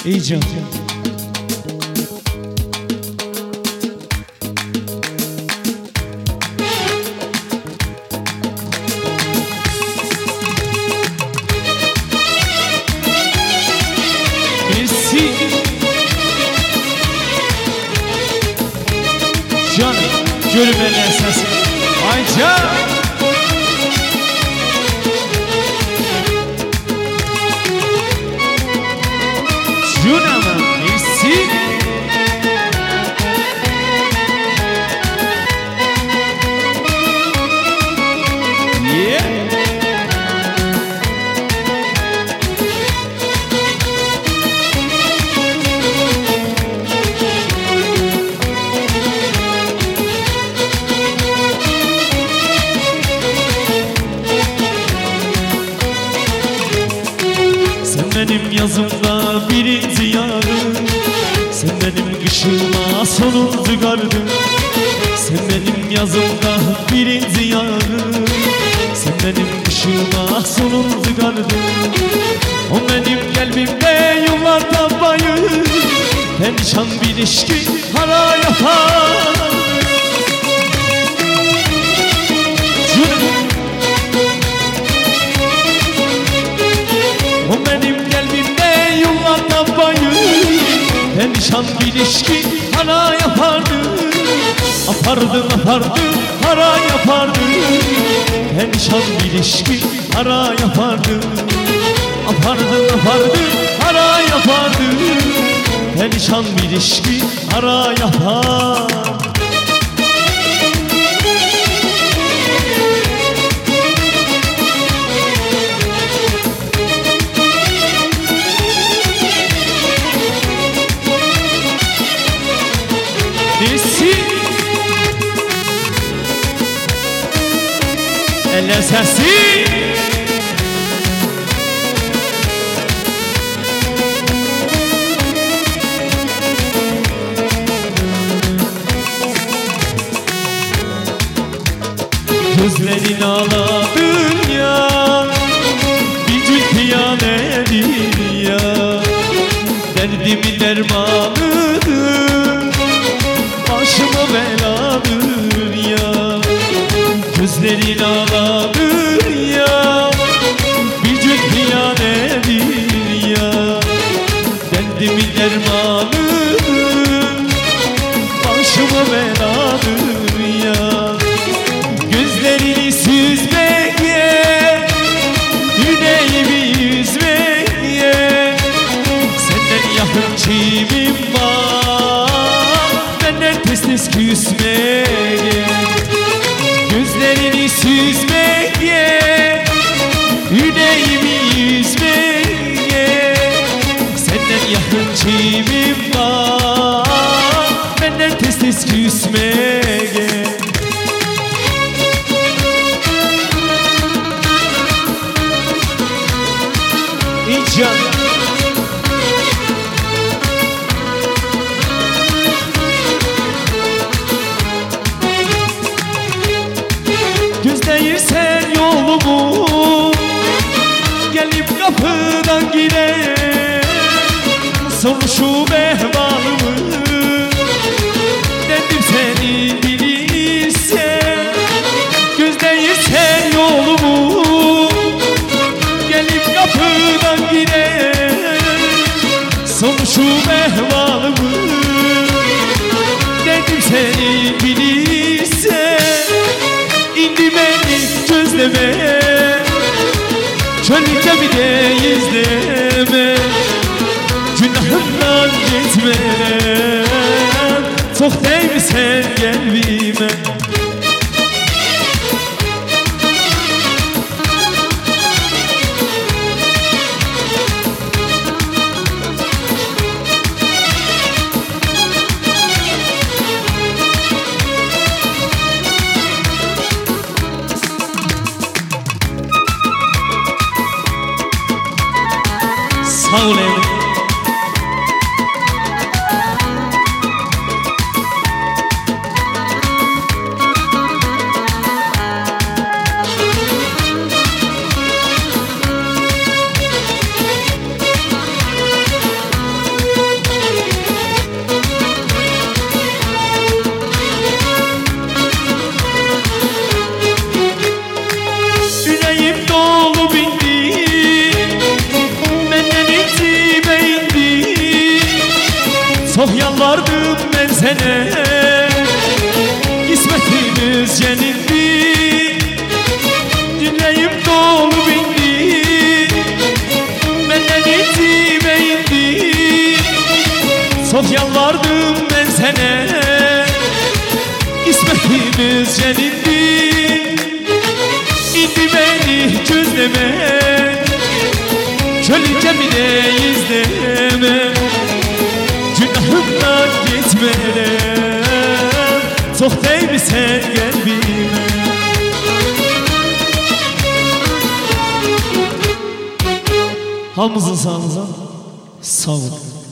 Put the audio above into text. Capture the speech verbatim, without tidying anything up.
ey can. Merci. Can, görmeler sesi. Ay can. Junama, merci. Yeah. Sen benim yazımda birinci yarım, sen benim kışıma sonuncu gardım. Sen benim yazımda birinci yarım, sen benim kışıma sonuncu gardım. O benim kalbimde yıllarda bayır, perişan bir ilişki hara yapar. O benim kalbimde yıllarda bayır, perişan bir ilişki hara yapardı. Apardı apardı hara yapardı, perişan bir ilişki hara yapardı. Apardı apardı hara yapardı, perişan bir ilişki hara yapar. Nesi? Eller sesi. Gözlerin ağladın ya, bir gül piyanedir ya. Derdimin dermanıdır, başıma beladır ya. Gözlerin ağladır ya, bir gül piyanedir ya. Derdimin dermanıdır, başıma beladır ya. Gözlerini süzmeye, yüreğimi yüzmeye, senden yakın kimim var, benden tez tez küsmeye. Gözlerini süzmeye, yüreğimi yüzmeye, senden yakın kimim var, benden tez tez küsmeye. Can. Gözleyirsen yolumu, gelip kapıdan girer. Sormuşum ehvalımı, dedim seni bilirsen. Gözleyirsen yolumu, gelip kapıdan girer. Sormuşum ehvalımı, dedim seni bilirsen. İndi beni gözleme, çölde bile izleme. Günahımdan gitme, çok değil sen gelmeme. Sağ ol evim. Çok yalvardım ben sene, kısmetimiz yenildi. Yüreğim dolu bindi, benden içime indi. Çok yalvardım ben sene, kısmetimiz yenildi. İndi beni gözleme, köle gemide izleme. Günahımdan gitmelem, çok değdi sen kalbime. Hamımızın sağlığına sağ olun.